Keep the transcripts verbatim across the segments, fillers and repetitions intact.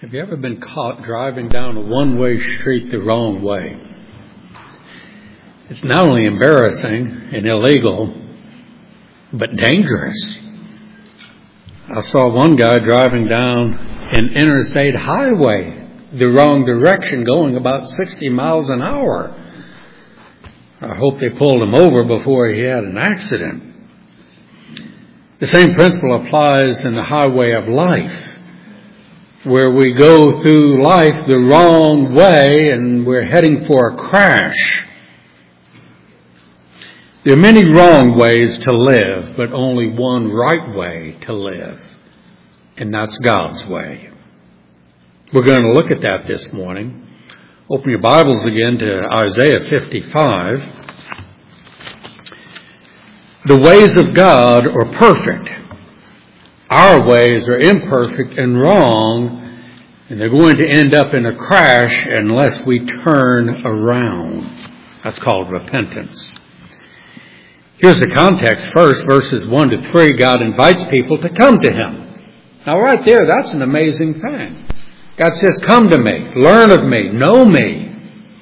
Have you ever been caught driving down a one-way street the wrong way? It's not only embarrassing and illegal, but dangerous. I saw one guy driving down an interstate highway the wrong direction, going about sixty miles an hour. I hope they pulled him over before he had an accident. The same principle applies in the highway of life, where we go through life the wrong way and we're heading for a crash. There are many wrong ways to live, but only one right way to live, and that's God's way. We're going to look at that this morning. Open your Bibles again to Isaiah fifty-five. The ways of God are perfect. Our ways are imperfect and wrong, and they're going to end up in a crash unless we turn around. That's called repentance. Here's the context first, verses one to three. God invites people to come to Him. Now right there, that's an amazing thing. God says, come to me, learn of me, know me.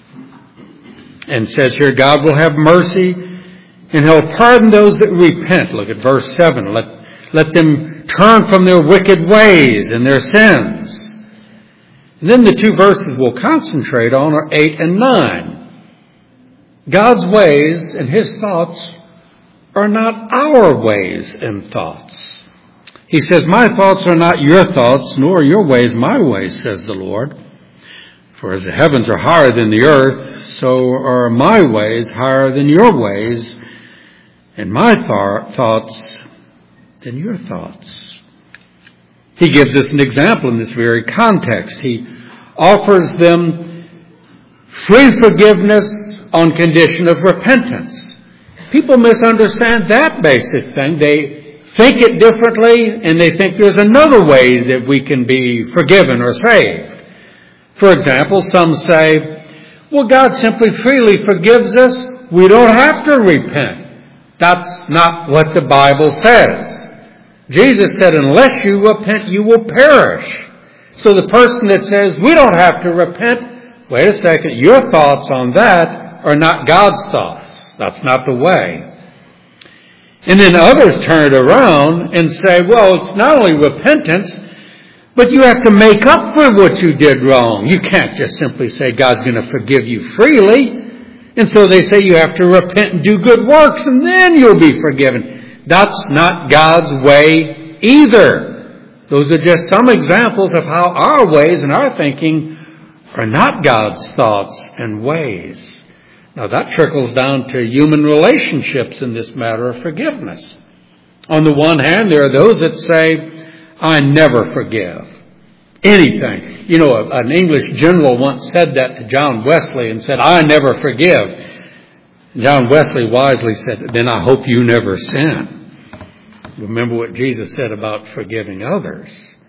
And says here, God will have mercy and He'll pardon those that repent. Look at verse seven. Let, let them turn from their wicked ways and their sins. And then the two verses we'll concentrate on are eight and nine. God's ways and His thoughts are not our ways and thoughts. He says, my thoughts are not your thoughts, nor your ways my ways, says the Lord. For as the heavens are higher than the earth, so are my ways higher than your ways, and my th- thoughts than your thoughts. He gives us an example in this very context. He offers them free forgiveness on condition of repentance. People misunderstand that basic thing. They think it differently, and they think there's another way that we can be forgiven or saved. For example, some say, well, God simply freely forgives us. We don't have to repent. That's not what the Bible says. Jesus said, unless you repent, you will perish. So the person that says, we don't have to repent, wait a second, your thoughts on that are not God's thoughts. That's not the way. And then others turn it around and say, well, it's not only repentance, but you have to make up for what you did wrong. You can't just simply say God's going to forgive you freely. And so they say you have to repent and do good works and then you'll be forgiven. That's not God's way either. Those are just some examples of how our ways and our thinking are not God's thoughts and ways. Now that trickles down to human relationships in this matter of forgiveness. On the one hand, there are those that say, I never forgive anything. You know, an English general once said that to John Wesley and said, I never forgive. John Wesley wisely said, then I hope you never sin. Remember what Jesus said about forgiving others.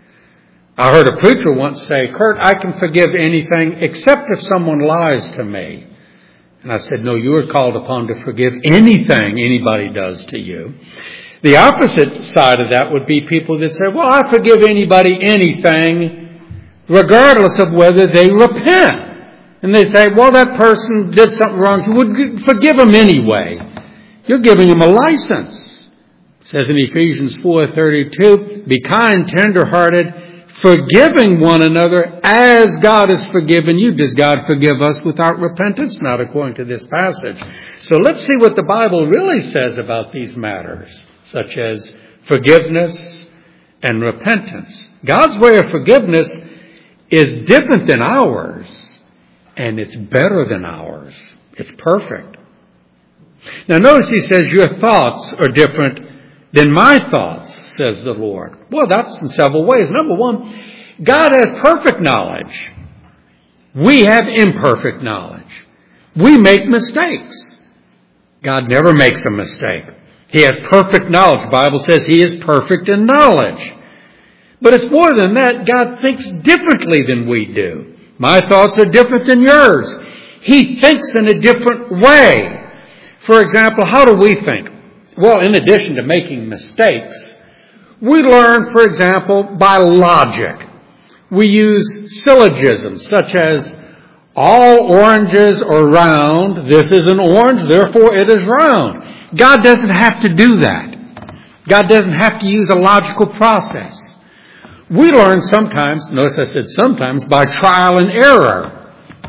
I heard a preacher once say, Kurt, I can forgive anything except if someone lies to me. And I said, no, you are called upon to forgive anything anybody does to you. The opposite side of that would be people that say, well, I forgive anybody anything, regardless of whether they repent. And they say, well, that person did something wrong. You would forgive them anyway. You're giving them a license. It says in Ephesians four thirty-two, be kind, tender-hearted, forgiving one another as God has forgiven you. Does God forgive us without repentance? Not according to this passage. So let's see what the Bible really says about these matters, such as forgiveness and repentance. God's way of forgiveness is different than ours, and it's better than ours. It's perfect. Now notice he says, your thoughts are different than my thoughts, says the Lord. Well, that's in several ways. Number one, God has perfect knowledge. We have imperfect knowledge. We make mistakes. God never makes a mistake. He has perfect knowledge. The Bible says He is perfect in knowledge. But it's more than that. God thinks differently than we do. My thoughts are different than yours. He thinks in a different way. For example, how do we think? Well, in addition to making mistakes, we learn, for example, by logic. We use syllogisms such as, all oranges are round, this is an orange, therefore it is round. God doesn't have to do that. God doesn't have to use a logical process. We learn sometimes, notice I said sometimes, by trial and error.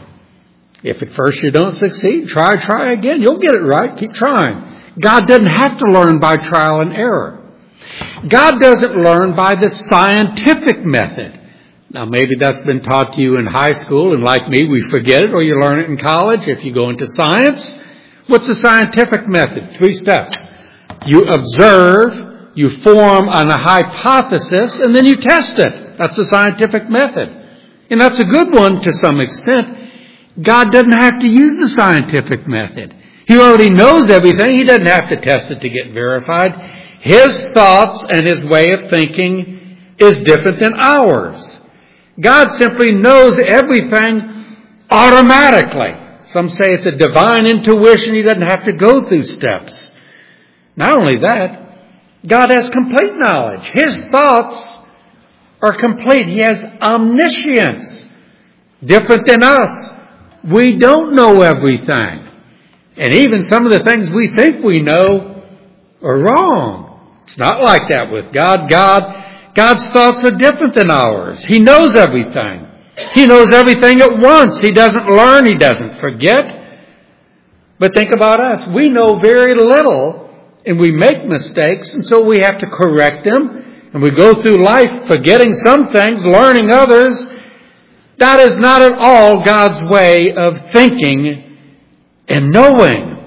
If at first you don't succeed, try, try again. You'll get it right. Keep trying. God doesn't have to learn by trial and error. God doesn't learn by the scientific method. Now, maybe that's been taught to you in high school, and like me, we forget it, or you learn it in college. If you go into science, what's the scientific method? Three steps. You observe, you form on a hypothesis, and then you test it. That's the scientific method. And that's a good one to some extent. God doesn't have to use the scientific method. He already knows everything. He doesn't have to test it to get verified. His thoughts and his way of thinking is different than ours. God simply knows everything automatically. Some say it's a divine intuition. He doesn't have to go through steps. Not only that, God has complete knowledge. His thoughts are complete. He has omniscience. Different than us. We don't know everything. And even some of the things we think we know are wrong. It's not like that with God. God God's thoughts are different than ours. He knows everything. He knows everything at once. He doesn't learn. He doesn't forget. But think about us. We know very little and we make mistakes, and so we have to correct them. And we go through life forgetting some things, learning others. That is not at all God's way of thinking and knowing.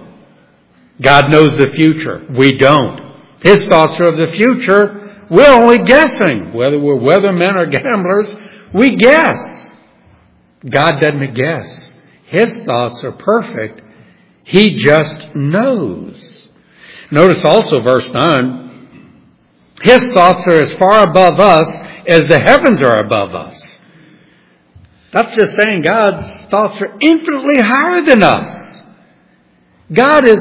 God knows the future. We don't. His thoughts are of the future. We're only guessing. Whether we're weathermen or gamblers, we guess. God doesn't guess. His thoughts are perfect. He just knows. Notice also verse nine. His thoughts are as far above us as the heavens are above us. That's just saying God's thoughts are infinitely higher than us. God is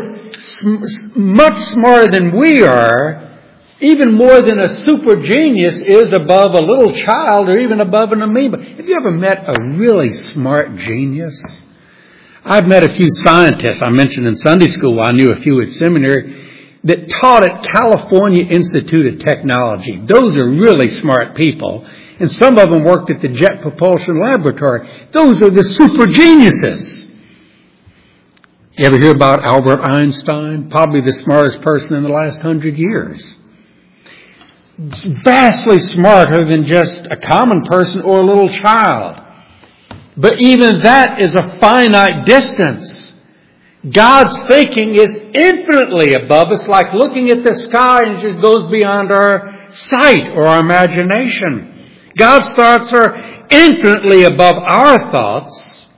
much smarter than we are. Even more than a super genius is above a little child or even above an amoeba. Have you ever met a really smart genius? I've met a few scientists I mentioned in Sunday school. I knew a few at seminary that taught at California Institute of Technology. Those are really smart people. And some of them worked at the Jet Propulsion Laboratory. Those are the super geniuses. You ever hear about Albert Einstein? Probably the smartest person in the last hundred years. Vastly smarter than just a common person or a little child. But even that is a finite distance. God's thinking is infinitely above us, like looking at the sky and it just goes beyond our sight or our imagination. God's thoughts are infinitely above our thoughts.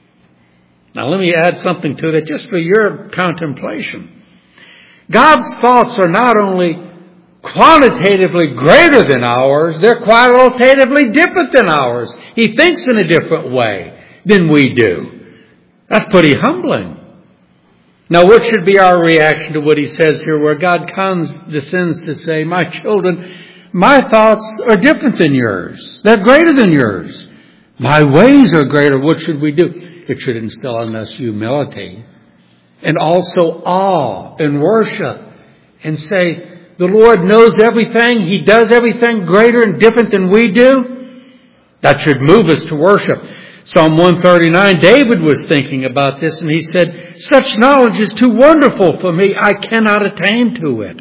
Now let me add something to that just for your contemplation. God's thoughts are not only quantitatively greater than ours, they're qualitatively different than ours. He thinks in a different way than we do. That's pretty humbling. Now, what should be our reaction to what he says here, where God condescends to say, my children, my thoughts are different than yours. They're greater than yours. My ways are greater. What should we do? It should instill in us humility and also awe and worship and say, the Lord knows everything. He does everything greater and different than we do. That should move us to worship. Psalm one thirty-nine, David was thinking about this and he said, such knowledge is too wonderful for me. I cannot attain to it.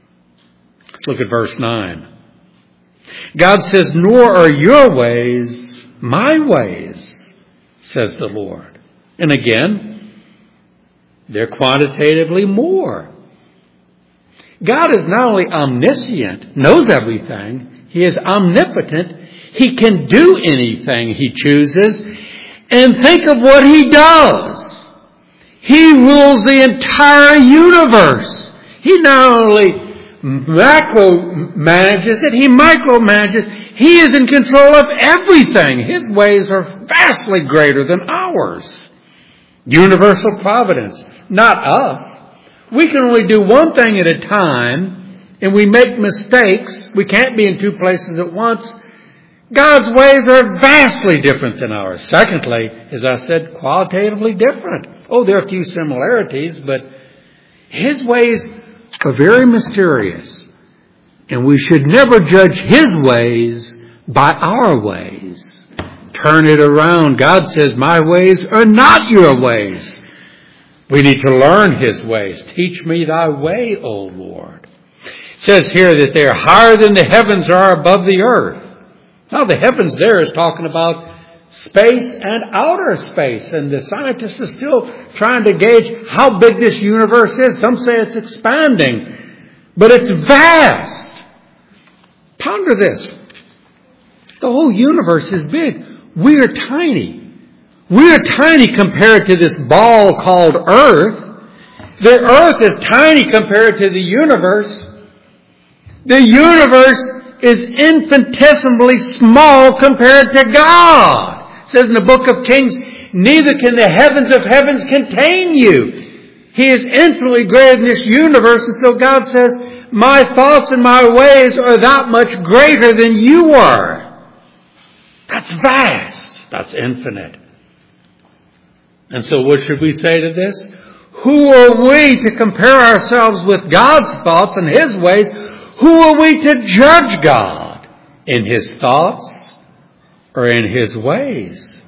Look at verse nine. God says, nor are your ways my ways, says the Lord. And again, they're quantitatively more. God is not only omniscient, knows everything, He is omnipotent. He can do anything He chooses. And think of what He does. He rules the entire universe. He not only macro manages it, He micromanages. He is in control of everything. His ways are vastly greater than ours. Universal providence, not us. We can only do one thing at a time, and we make mistakes. We can't be in two places at once. God's ways are vastly different than ours. Secondly, as I said, qualitatively different. Oh, there are a few similarities, but His ways are very mysterious. And we should never judge His ways by our ways. Turn it around. God says, my ways are not your ways. We need to learn His ways. Teach me thy way, O Lord. It says here that they are higher than the heavens are above the earth. Now, the heavens there is talking about space and outer space. And the scientists are still trying to gauge how big this universe is. Some say it's expanding, but it's vast. Ponder this. The whole universe is big. We are tiny. We are tiny compared to this ball called Earth. The Earth is tiny compared to the universe. The universe is infinitesimally small compared to God. It says in the book of Kings, neither can the heavens of heavens contain you. He is infinitely greater than this universe. And so God says, my thoughts and my ways are that much greater than you are. That's vast. That's infinite. And so what should we say to this? Who are we to compare ourselves with God's thoughts and His ways? Who are we to judge God in His thoughts or in His ways?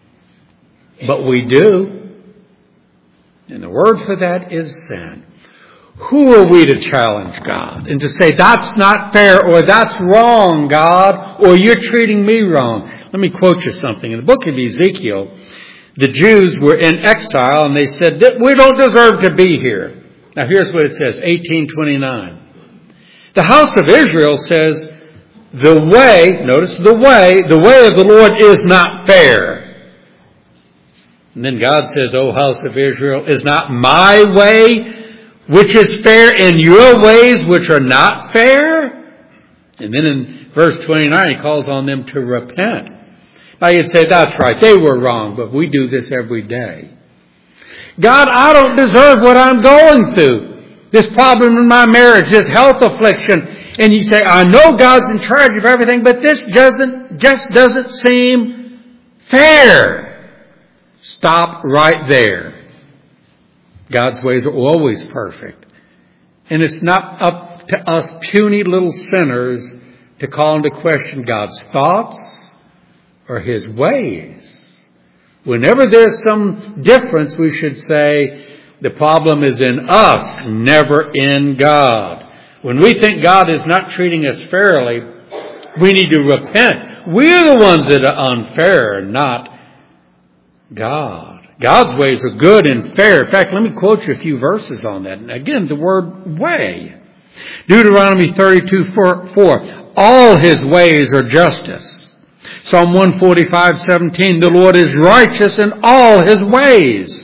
But we do. And the word for that is sin. Who are we to challenge God and to say, that's not fair, or that's wrong, God, or you're treating me wrong? Let me quote you something. In the book of Ezekiel, the Jews were in exile and they said, we don't deserve to be here. Now here's what it says, eighteen twenty-nine. The house of Israel says, the way, notice the way, the way of the Lord is not fair. And then God says, O house of Israel, is not my way which is fair, and your ways which are not fair? And then in verse twenty-nine, He calls on them to repent. Now you'd say, that's right, they were wrong, but we do this every day. God, I don't deserve what I'm going through. This problem in my marriage, this health affliction. And you say, I know God's in charge of everything, but this doesn't, just doesn't seem fair. Stop right there. God's ways are always perfect. And it's not up to us puny little sinners to call into question God's thoughts or His ways. Whenever there's some difference, we should say, the problem is in us, never in God. When we think God is not treating us fairly, we need to repent. We're the ones that are unfair, not God. God's ways are good and fair. In fact, let me quote you a few verses on that. And again, the word way. Deuteronomy thirty-two four. All His ways are justice. Psalm one forty-five seventeen. The Lord is righteous in all His ways.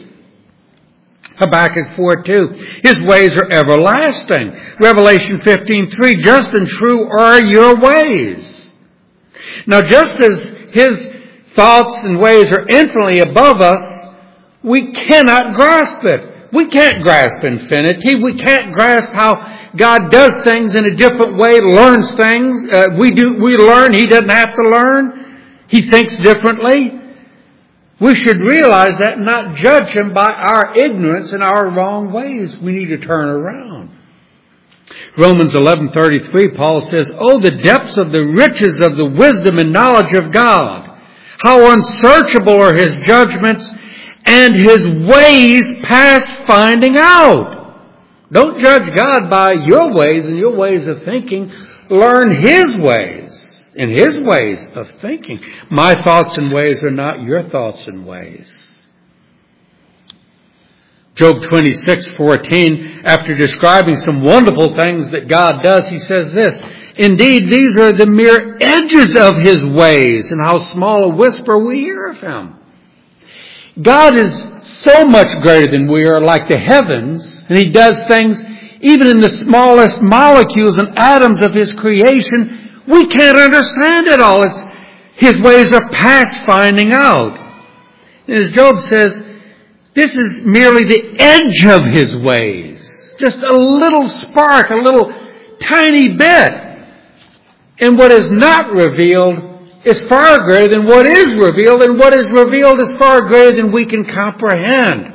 Habakkuk four two. His ways are everlasting. Revelation fifteen three. Just and true are your ways. Now, just as His thoughts and ways are infinitely above us, we cannot grasp it. We can't grasp infinity. We can't grasp how God does things in a different way, learns things. Uh, we do. We learn. He doesn't have to learn. He thinks differently. We should realize that and not judge Him by our ignorance and our wrong ways. We need to turn around. Romans eleven thirty-three, Paul says, oh, the depths of the riches of the wisdom and knowledge of God. How unsearchable are His judgments and His ways past finding out. Don't judge God by your ways and your ways of thinking. Learn His ways. In His ways of thinking. My thoughts and ways are not your thoughts and ways. Job twenty-six fourteen, after describing some wonderful things that God does, he says this, indeed, these are the mere edges of His ways, and how small a whisper we hear of Him. God is so much greater than we are, like the heavens, and He does things even in the smallest molecules and atoms of His creation. We can't understand it all. It's, His ways are past finding out. And as Job says, this is merely the edge of His ways. Just a little spark, a little tiny bit. And what is not revealed is far greater than what is revealed, and what is revealed is far greater than we can comprehend.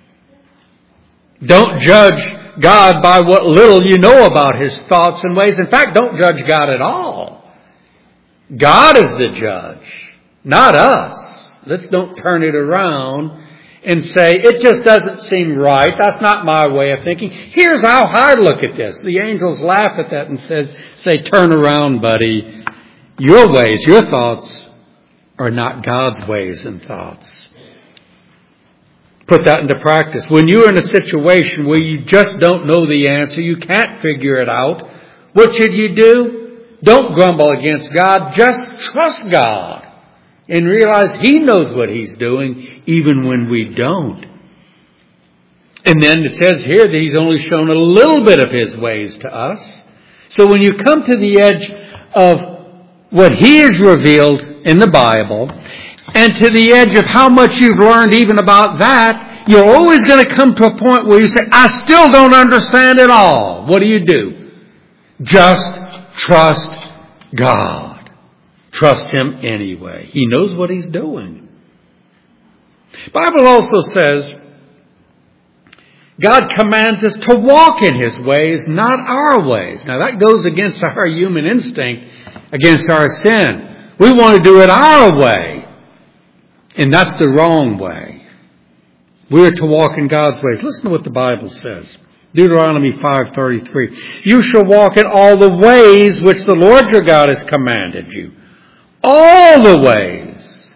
Don't judge God by what little you know about His thoughts and ways. In fact, don't judge God at all. God is the judge, not us. Let's don't turn it around and say, it just doesn't seem right. That's not my way of thinking. Here's how I look at this. The angels laugh at that and says, say, turn around, buddy. Your ways, your thoughts are not God's ways and thoughts. Put that into practice. When you're in a situation where you just don't know the answer, you can't figure it out, what should you do? Don't grumble against God. Just trust God and realize He knows what He's doing even when we don't. And then it says here that He's only shown a little bit of His ways to us. So when you come to the edge of what He has revealed in the Bible, and to the edge of how much you've learned even about that, you're always going to come to a point where you say, I still don't understand it all. What do you do? Just trust God. Trust Him anyway. He knows what He's doing. The Bible also says God commands us to walk in His ways, not our ways. Now that goes against our human instinct, against our sin. We want to do it our way. And that's the wrong way. We're to walk in God's ways. Listen to what the Bible says. Deuteronomy five thirty-three. You shall walk in all the ways which the Lord your God has commanded you. All the ways.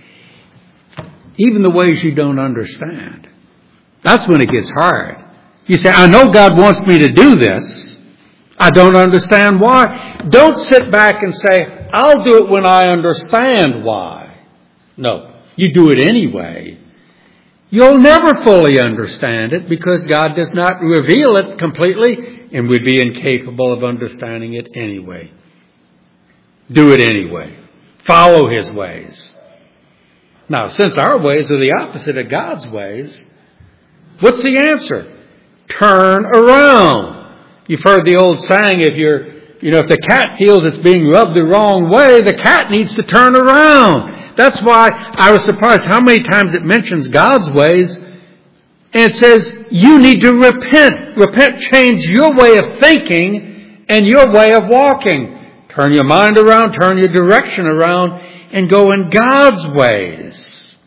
Even the ways you don't understand. That's when it gets hard. You say, I know God wants me to do this. I don't understand why. Don't sit back and say, I'll do it when I understand why. No. You do it anyway. You'll never fully understand it because God does not reveal it completely, and we'd be incapable of understanding it anyway. Do it anyway. Follow His ways. Now, since our ways are the opposite of God's ways, what's the answer? Turn around. You've heard the old saying, if you're, you know, if the cat feels it's being rubbed the wrong way, the cat needs to turn around. That's why I was surprised how many times it mentions God's ways. And it says, you need to repent. Repent, change your way of thinking and your way of walking. Turn your mind around, turn your direction around, and go in God's ways.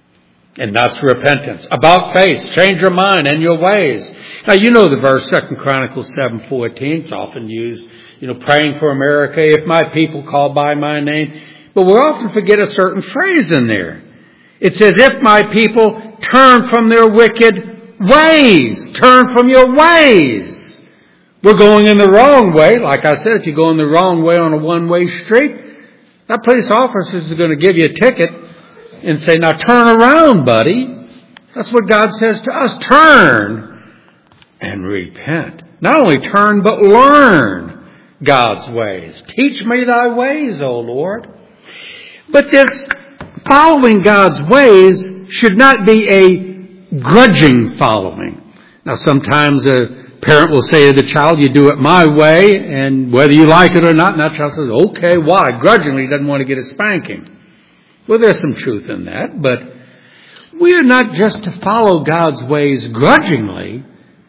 And that's repentance. About face, change your mind and your ways. Now, you know the verse, Second Chronicles seven fourteen. It's often used, you know, praying for America, if my people call by my name. But we often forget a certain phrase in there. It says, if my people turn from their wicked ways. Turn from your ways. We're going in the wrong way. Like I said, if you go in the wrong way on a one-way street, that police officer is going to give you a ticket and say, now turn around, buddy. That's what God says to us. Turn and repent. Not only turn, but learn God's ways. Teach me thy ways, O Lord. But this following God's ways should not be a grudging following. Now, sometimes a parent will say to the child, you do it my way, and whether you like it or not, and that child says, okay, why? Grudgingly, doesn't want to get a spanking. Well, there's some truth in that, but we are not just to follow God's ways grudgingly,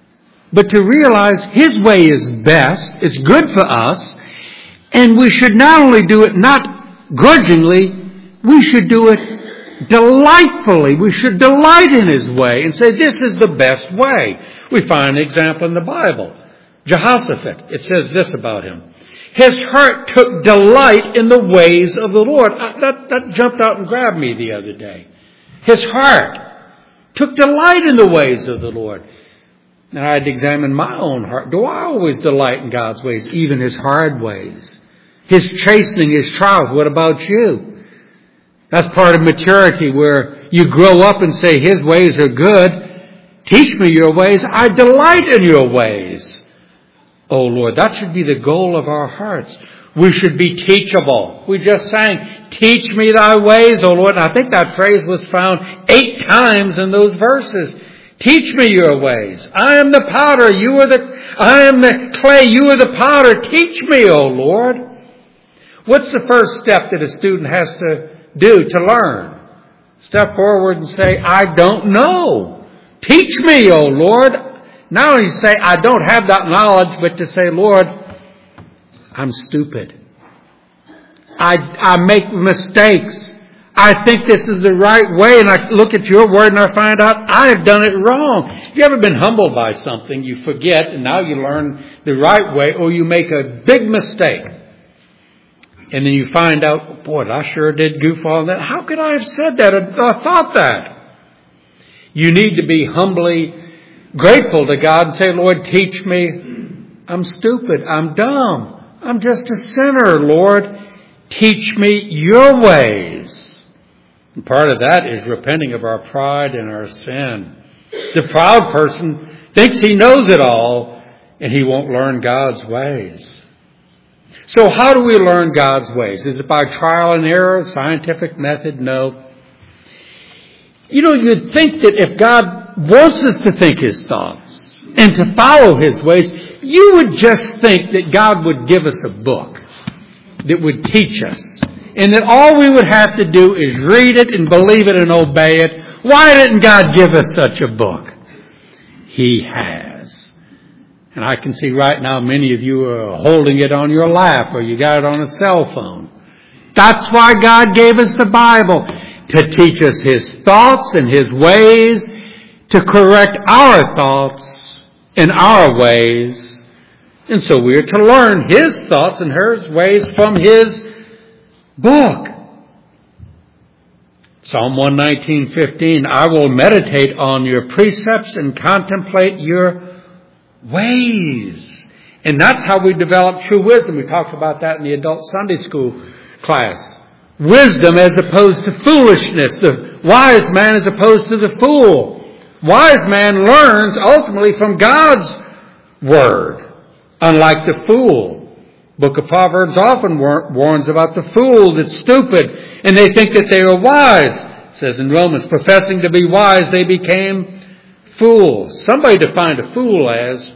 but to realize His way is best, it's good for us, and we should not only do it not grudgingly, we should do it delightfully. We should delight in His way and say, this is the best way. We find an example in the Bible. Jehoshaphat, it says this about him. His heart took delight in the ways of the Lord. That, that jumped out and grabbed me the other day. His heart took delight in the ways of the Lord. Now I had to examine my own heart. Do I always delight in God's ways, even His hard ways? His chastening, His trials. What about you? That's part of maturity where you grow up and say, His ways are good. Teach me your ways. I delight in your ways. Oh Lord, that should be the goal of our hearts. We should be teachable. We just sang, teach me thy ways, O Lord. And I think that phrase was found eight times in those verses. Teach me your ways. I am the potter. You are the, I am the clay. You are the potter. Teach me, O Lord. What's the first step that a student has to do to learn? Step forward and say, I don't know. Teach me, O Lord. Not only say, I don't have that knowledge, but to say, Lord, I'm stupid. I, I make mistakes. I think this is the right way, and I look at your word and I find out I have done it wrong. You ever been humbled by something, you forget, and now you learn the right way, or you make a big mistake. And then you find out, boy, I sure did goof on that. How could I have said that or, or thought that? You need to be humbly grateful to God and say, Lord, teach me. I'm stupid. I'm dumb. I'm just a sinner, Lord. Teach me your ways. And part of that is repenting of our pride and our sin. The proud person thinks he knows it all, and he won't learn God's ways. So how do we learn God's ways? Is it by trial and error, scientific method? No. You know, you'd think that if God wants us to think His thoughts and to follow His ways, you would just think that God would give us a book that would teach us. And that all we would have to do is read it and believe it and obey it. Why didn't God give us such a book? He has. And I can see right now many of you are holding it on your lap or you got it on a cell phone. That's why God gave us the Bible, to teach us His thoughts and His ways, to correct our thoughts and our ways. And so we are to learn His thoughts and His ways from His book. Psalm one nineteen fifteen, I will meditate on your precepts and contemplate your ways. And that's how we develop true wisdom. We talked about that in the adult Sunday school class. Wisdom as opposed to foolishness. The wise man as opposed to the fool. Wise man learns ultimately from God's word, unlike the fool. Book of Proverbs often warns about the fool that's stupid and they think that they are wise. It says in Romans, professing to be wise, they became fools. Somebody defined a fool as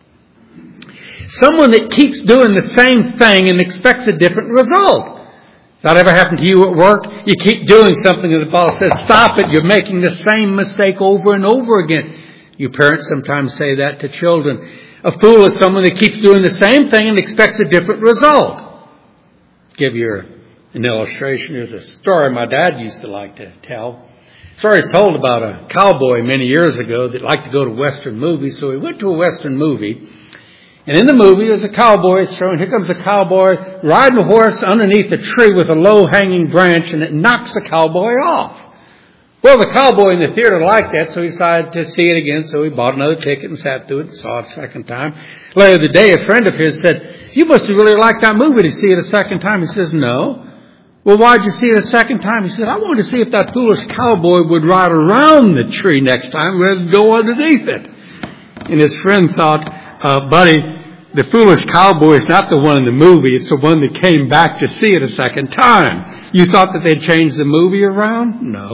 someone that keeps doing the same thing and expects a different result. Has that ever happened to you at work? You keep doing something and the boss says, stop it. You're making the same mistake over and over again. You parents sometimes say that to children. A fool is someone that keeps doing the same thing and expects a different result. I'll give you an illustration. There's a story my dad used to like to tell. Story is told about a cowboy many years ago that liked to go to Western movies. So he went to a Western movie. And in the movie, there's a cowboy showing. Here comes a cowboy riding a horse underneath a tree with a low-hanging branch, and it knocks the cowboy off. Well, the cowboy in the theater liked that, so he decided to see it again. So he bought another ticket and sat through it and saw it a second time. Later the day, a friend of his said, you must have really liked that movie to see it a second time. He says, no. Well, why'd you see it a second time? He said, I wanted to see if that foolish cowboy would ride around the tree next time rather than go underneath it. And his friend thought, uh, buddy, the foolish cowboy is not the one in the movie. It's the one that came back to see it a second time. You thought that they'd changed the movie around? No.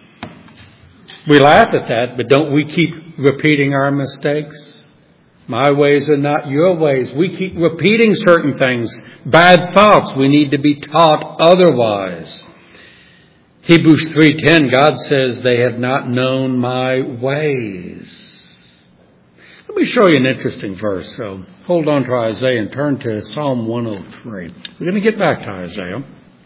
We laugh at that, but don't we keep repeating our mistakes? My ways are not your ways. We keep repeating certain things. Bad thoughts. We need to be taught otherwise. Hebrews three ten, God says, they have not known my ways. Let me show you an interesting verse. So hold on to Isaiah and turn to Psalm one oh three. We're going to get back to Isaiah.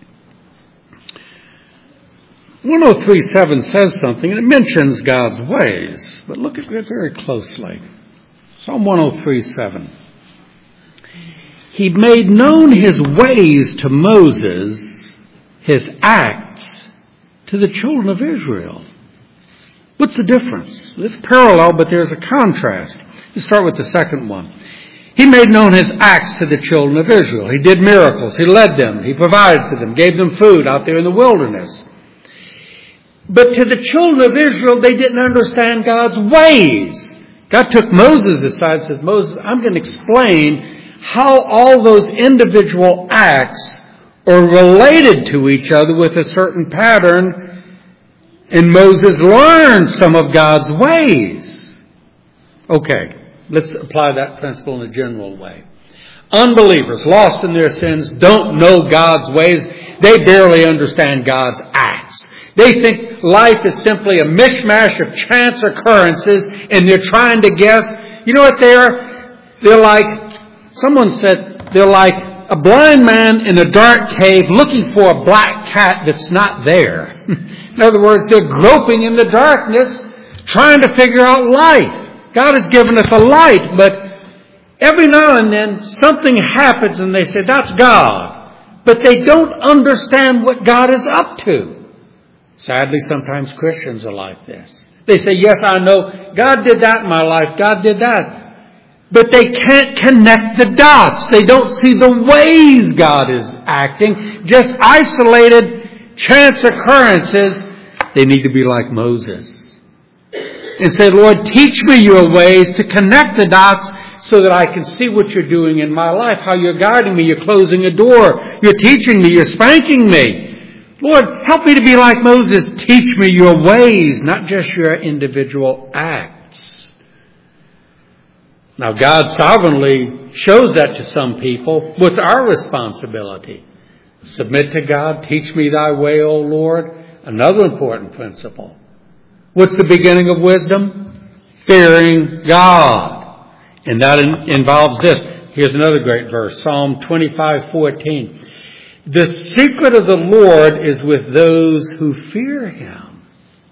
one oh three seven says something, and it mentions God's ways. But look at it very closely. Psalm one oh three seven. He made known His ways to Moses, His acts to the children of Israel. What's the difference? It's parallel, but there's a contrast. Let's start with the second one. He made known His acts to the children of Israel. He did miracles. He led them. He provided for them. Gave them food out there in the wilderness. But to the children of Israel, they didn't understand God's ways. God took Moses aside and says, Moses, I'm going to explain how all those individual acts are related to each other with a certain pattern. And Moses learned some of God's ways. Okay, let's apply that principle in a general way. Unbelievers, lost in their sins, don't know God's ways. They barely understand God's acts. They think life is simply a mishmash of chance occurrences, and they're trying to guess. You know what they are? They're like, someone said, they're like a blind man in a dark cave looking for a black cat that's not there. In other words, they're groping in the darkness, trying to figure out life. God has given us a light, but every now and then something happens and they say, that's God. But they don't understand what God is up to. Sadly, sometimes Christians are like this. They say, yes, I know God did that in my life. God did that. But they can't connect the dots. They don't see the ways God is acting. Just isolated chance occurrences. They need to be like Moses and say, Lord, teach me your ways to connect the dots so that I can see what you're doing in my life, how you're guiding me, you're closing a door, you're teaching me, you're spanking me. Lord, help me to be like Moses. Teach me your ways, not just your individual acts. Now, God sovereignly shows that to some people. What's our responsibility? Submit to God. Teach me thy way, O Lord. Another important principle. What's the beginning of wisdom? Fearing God. And that in, involves this. Here's another great verse. Psalm twenty-five fourteen. The secret of the Lord is with those who fear Him.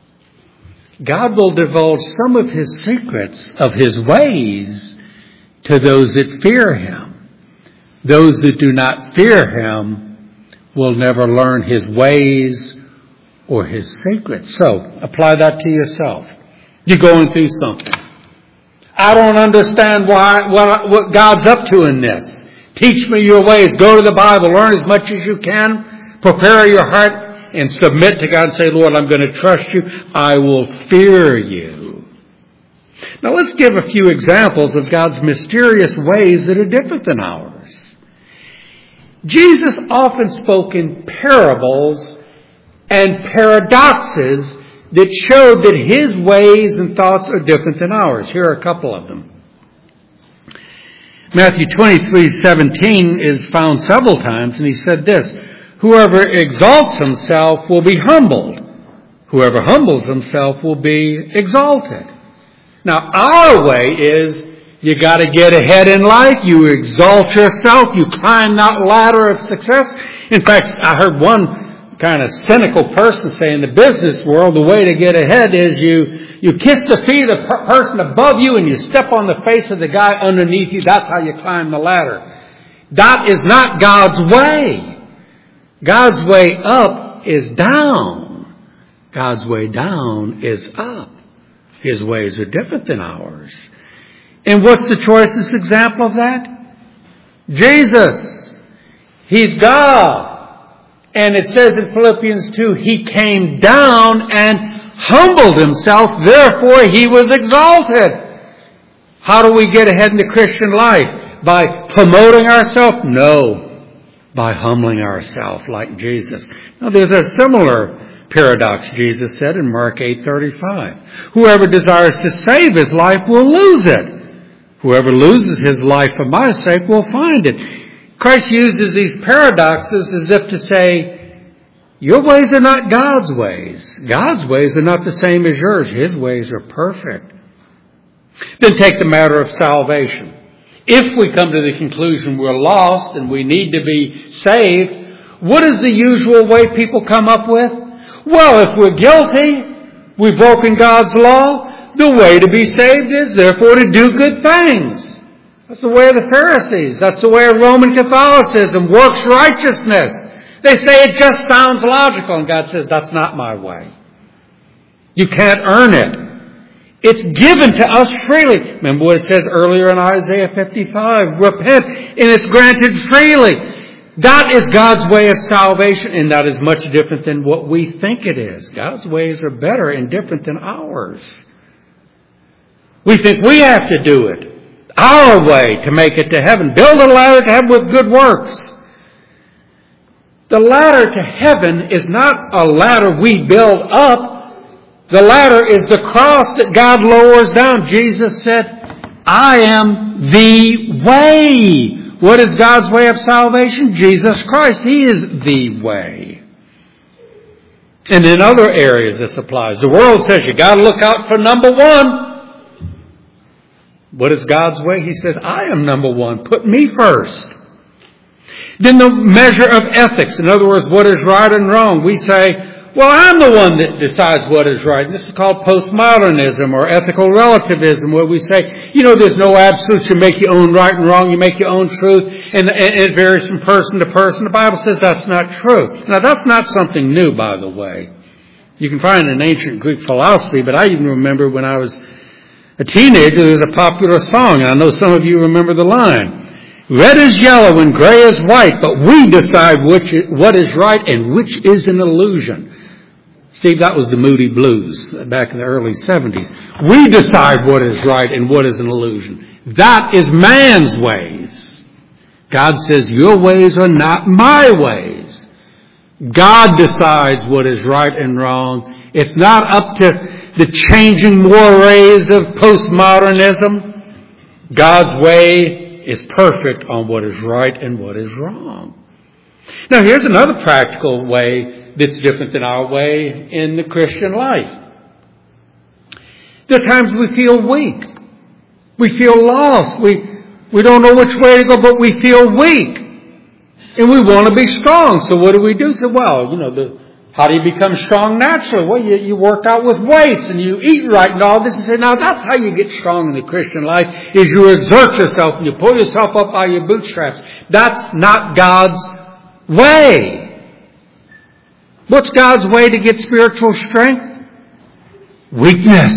God will divulge some of His secrets of His ways to those that fear Him. Those that do not fear Him will never learn His ways or His secrets. So, apply that to yourself. You're going through something. I don't understand why what, what God's up to in this. Teach me your ways. Go to the Bible. Learn as much as you can. Prepare your heart and submit to God and say, Lord, I'm going to trust you. I will fear you. Now let's give a few examples of God's mysterious ways that are different than ours. Jesus often spoke in parables and paradoxes that showed that His ways and thoughts are different than ours. Here are a couple of them. Matthew twenty-three seventeen is found several times, and He said this, whoever exalts himself will be humbled. Whoever humbles himself will be exalted. Now, our way is you got to get ahead in life. You exalt yourself. You climb that ladder of success. In fact, I heard one kind of cynical person say in the business world, the way to get ahead is you, you kiss the feet of the per- person above you and you step on the face of the guy underneath you. That's how you climb the ladder. That is not God's way. God's way up is down. God's way down is up. His ways are different than ours. And what's the choicest example of that? Jesus. He's God. And it says in Philippians two, He came down and humbled Himself, therefore He was exalted. How do we get ahead in the Christian life? By promoting ourselves? No. By humbling ourselves like Jesus. Now there's a similar paradox Jesus said in Mark eight thirty-five. Whoever desires to save his life will lose it. Whoever loses his life for my sake will find it. Christ uses these paradoxes as if to say, your ways are not God's ways. God's ways are not the same as yours. His ways are perfect. Then take the matter of salvation. If we come to the conclusion we're lost and we need to be saved, what is the usual way people come up with? Well, if we're guilty, we've broken God's law, the way to be saved is therefore to do good things. That's the way of the Pharisees. That's the way of Roman Catholicism. Works righteousness. They say it just sounds logical. And God says, that's not my way. You can't earn it. It's given to us freely. Remember what it says earlier in Isaiah fifty-five. Repent and it's granted freely. That is God's way of salvation. And that is much different than what we think it is. God's ways are better and different than ours. We think we have to do it. Our way to make it to heaven. Build a ladder to heaven with good works. The ladder to heaven is not a ladder we build up. The ladder is the cross that God lowers down. Jesus said, I am the way. What is God's way of salvation? Jesus Christ. He is the way. And in other areas this applies. The world says you got to look out for number one. What is God's way? He says, I am number one. Put me first. Then the measure of ethics. In other words, what is right and wrong. We say, well, I'm the one that decides what is right. And this is called postmodernism or ethical relativism, where we say, you know, there's no absolutes. You make your own right and wrong. You make your own truth. And it varies from person to person. The Bible says that's not true. Now, that's not something new, by the way. You can find it in ancient Greek philosophy, but I even remember when I was a teenager, there was a popular song. I know some of you remember the line. Red is yellow and gray is white, but we decide which what is right and which is an illusion. Steve, that was the Moody Blues back in the early seventies. We decide what is right and what is an illusion. That is man's ways. God says, your ways are not my ways. God decides what is right and wrong. It's not up to the changing mores of postmodernism. God's way is perfect on what is right and what is wrong. Now, here's another practical way that's different than our way in the Christian life. There are times we feel weak. We feel lost. We, we don't know which way to go, but we feel weak. And we want to be strong. So what do we do? So, well, you know, the, how do you become strong naturally? Well, you, you work out with weights and you eat right and all this. And say, now that's how you get strong in the Christian life, is you exert yourself and you pull yourself up by your bootstraps. That's not God's way. What's God's way to get spiritual strength? Weakness.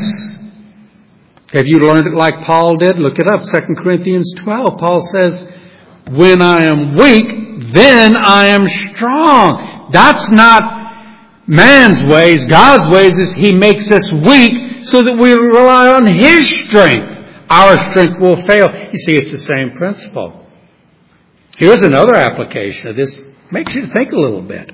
Have you learned it like Paul did? Look it up, Second Corinthians twelve. Paul says, when I am weak, then I am strong. That's not man's ways. God's ways is He makes us weak so that we rely on His strength. Our strength will fail. You see, it's the same principle. Here's another application of this. Makes you think a little bit.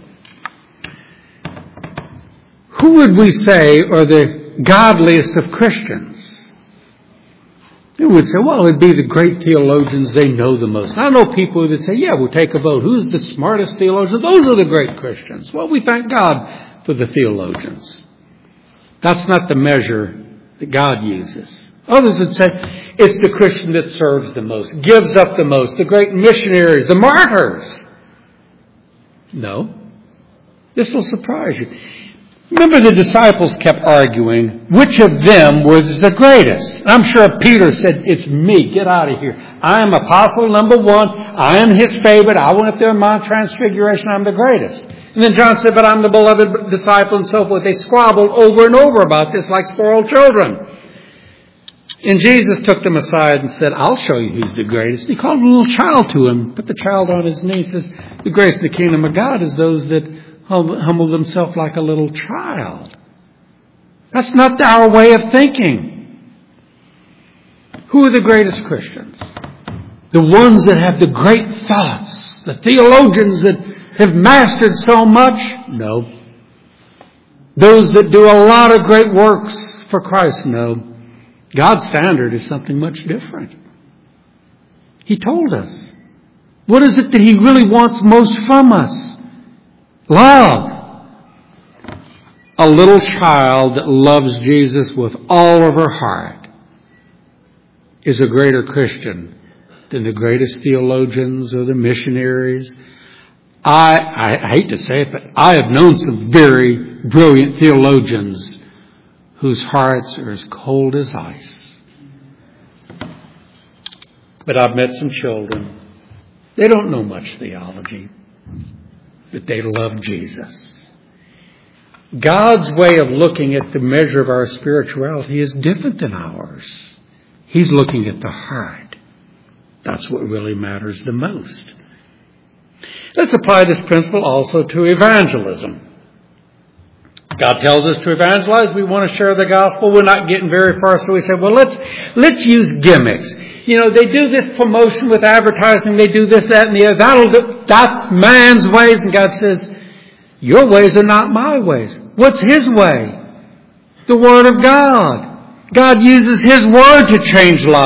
Who would we say are the godliest of Christians? You would say, well, it'd be the great theologians. They know the most. I know people that say, yeah, we'll take a vote. Who's the smartest theologian? Those are the great Christians. Well, we thank God for the theologians. That's not the measure that God uses. Others would say, it's the Christian that serves the most, gives up the most, the great missionaries, the martyrs. No. This will surprise you. Remember, the disciples kept arguing which of them was the greatest. I'm sure Peter said, it's me. Get out of here. I am apostle number one. I am his favorite. I went up there in Mount Transfiguration. I'm the greatest. And then John said, but I'm the beloved disciple and so forth. They squabbled over and over about this like spoiled children. And Jesus took them aside and said, I'll show you who's the greatest. He called a little child to him, put the child on his knee, and says, the greatest in the kingdom of God is those that humble themselves like a little child. That's not our way of thinking. Who are the greatest Christians? The ones that have the great thoughts, the theologians that have mastered so much? No. Those that do a lot of great works for Christ? No. God's standard is something much different. He told us. What is it that He really wants most from us? Love. A little child that loves Jesus with all of her heart is a greater Christian than the greatest theologians or the missionaries. I, I hate to say it, but I have known some very brilliant theologians whose hearts are as cold as ice. But I've met some children. They don't know much theology, but they love Jesus. God's way of looking at the measure of our spirituality is different than ours. He's looking at the heart. That's what really matters the most. Let's apply this principle also to evangelism. God tells us to evangelize. We want to share the gospel. We're not getting very far, so we say, well, let's let's use gimmicks. You know, they do this promotion with advertising. They do this, that, and the other. That'll do, that's man's ways. And God says, your ways are not my ways. What's His way? The Word of God. God uses His Word to change lives.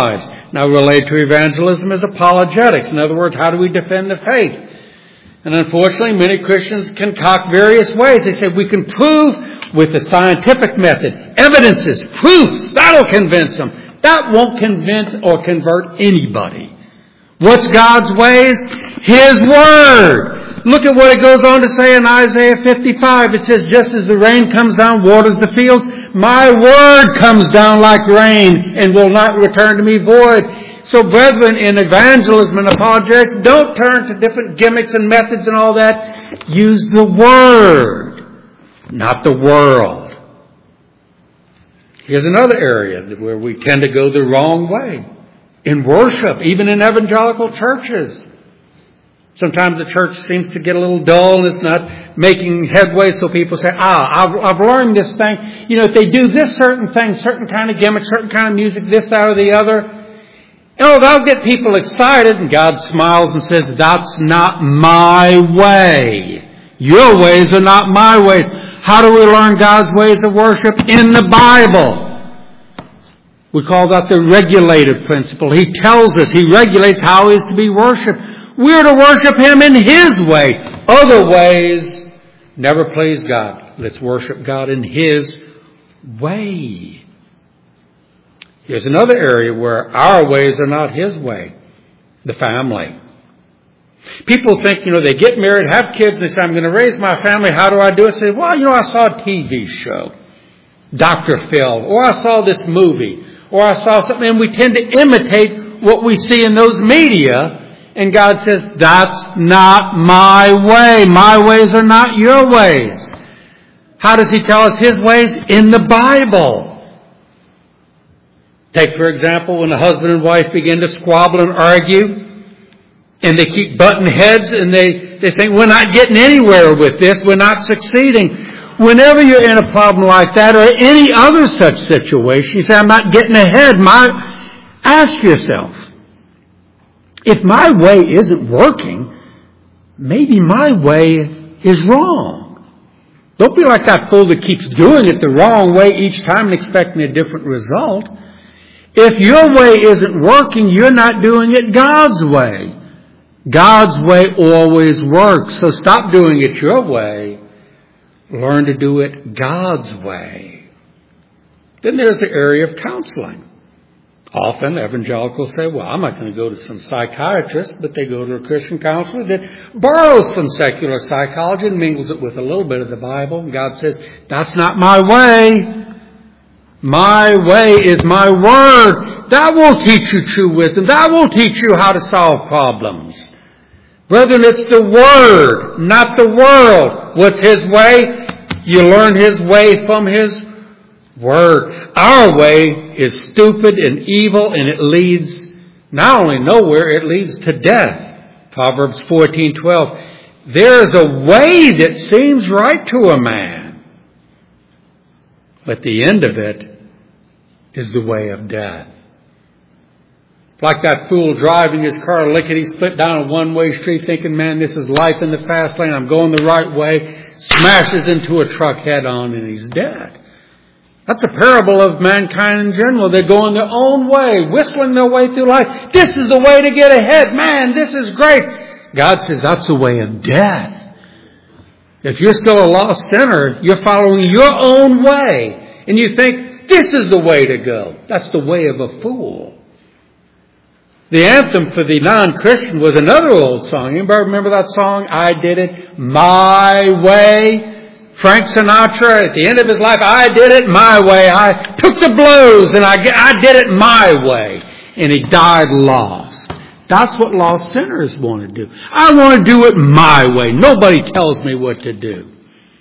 Now, related to evangelism is apologetics. In other words, how do we defend the faith? And unfortunately, many Christians concoct various ways. They say we can prove with the scientific method, evidences, proofs, that'll convince them. That won't convince or convert anybody. What's God's ways? His Word. Look at what it goes on to say in Isaiah fifty-five. It says, just as the rain comes down, waters the fields, my Word comes down like rain and will not return to me void. So brethren, in evangelism and apologetics, don't turn to different gimmicks and methods and all that. Use the Word, not the world. Here's another area where we tend to go the wrong way. In worship, even in evangelical churches. Sometimes the church seems to get a little dull and it's not making headway, so people say, ah, I've, I've learned this thing. You know, if they do this certain thing, certain kind of gimmick, certain kind of music, this, that, or the other, oh, that'll get people excited. And God smiles and says, that's not my way. Your ways are not my ways. How do we learn God's ways of worship? In the Bible. We call that the regulative principle. He tells us, He regulates how He is to be worshipped. We're to worship Him in His way. Other ways never please God. Let's worship God in His way. Here's another area where our ways are not His way. The family. People think, you know, they get married, have kids, and they say, I'm going to raise my family. How do I do it? Say, well, you know, I saw a T V show. Doctor Phil. Or I saw this movie. Or I saw something. And we tend to imitate what we see in those media. And God says, that's not my way. My ways are not your ways. How does He tell us His ways? In the Bible. Take, for example, when a husband and wife begin to squabble and argue, and they keep butting heads, and they, they think, we're not getting anywhere with this, we're not succeeding. Whenever you're in a problem like that, or any other such situation, you say, I'm not getting ahead. My, ask yourself, if my way isn't working, maybe my way is wrong. Don't be like that fool that keeps doing it the wrong way each time and expecting a different result. If your way isn't working, you're not doing it God's way. God's way always works. So stop doing it your way. Learn to do it God's way. Then there's the area of counseling. Often evangelicals say, well, I'm not going to go to some psychiatrist, but they go to a Christian counselor that borrows from secular psychology and mingles it with a little bit of the Bible. And God says, that's not my way. My way is my Word. That will teach you true wisdom. That will teach you how to solve problems. Brethren, it's the Word, not the world. What's His way? You learn His way from His Word. Our way is stupid and evil, and it leads not only nowhere, it leads to death. Proverbs fourteen twelve. There is a way that seems right to a man, but the end of it is the way of death. Like that fool driving his car lickety-split down a one-way street thinking, man, this is life in the fast lane. I'm going the right way. Smashes into a truck head-on and he's dead. That's a parable of mankind in general. They're going their own way, whistling their way through life. This is the way to get ahead. Man, this is great. God says that's the way of death. If you're still a lost sinner, you're following your own way. And you think, this is the way to go. That's the way of a fool. The anthem for the non-Christian was another old song. Anybody remember that song? I did it my way. Frank Sinatra, at the end of his life, I did it my way. I took the blows and I, I did it my way. And he died lost. That's what lost sinners want to do. I want to do it my way. Nobody tells me what to do.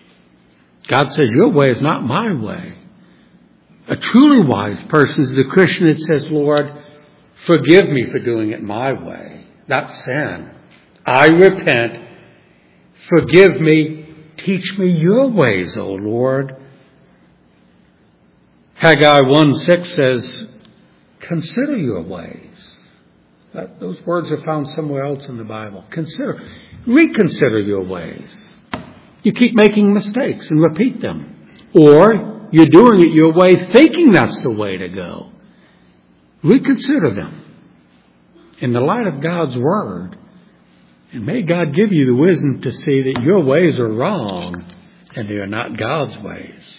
God says, your way is not my way. A truly wise person is the Christian that says, Lord, forgive me for doing it my way. That's sin. I repent. Forgive me. Teach me your ways, O Lord. Haggai one six says, consider your ways. That, those words are found somewhere else in the Bible. Consider. Reconsider your ways. You keep making mistakes and repeat them. Or you're doing it your way thinking that's the way to go. Reconsider them. in the light of God's Word. And may God give you the wisdom to see that your ways are wrong and they are not God's ways.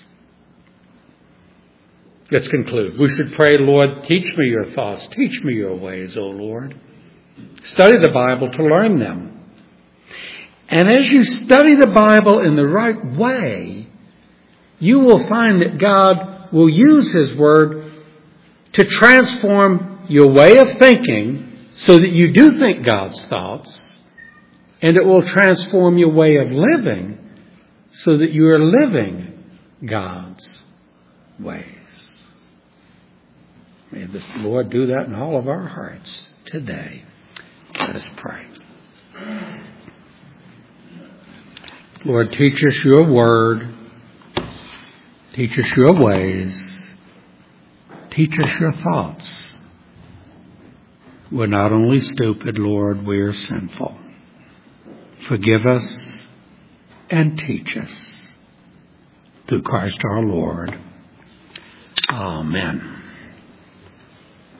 Let's conclude. We should pray, Lord, teach me your thoughts. Teach me your ways, O Lord. Study the Bible to learn them. And as you study the Bible in the right way, you will find that God will use His Word to transform your way of thinking so that you do think God's thoughts. And it will transform your way of living so that you are living God's ways. May the Lord do that in all of our hearts today. Let us pray. Lord, teach us your word. Teach us your ways. Teach us your thoughts. We're not only stupid, Lord, we are sinful. Forgive us and teach us through Christ our Lord. Amen.